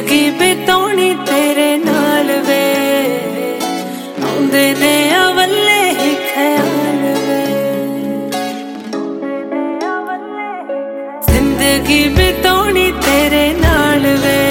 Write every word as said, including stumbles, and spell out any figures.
जिंदगी बिताउणी तेरे नाल वे, आउंदे ने अवल्ले ही ख्याल वे। जिंदगी बिताउणी तेरे नाल वे,